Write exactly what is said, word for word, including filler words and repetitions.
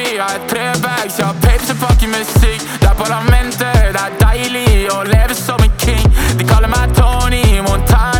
Jeg har tre bags, jeg har papes og fucking musikk. Det er parlamentet, det er deilig å leve som en king. De kaller meg Tony Montana.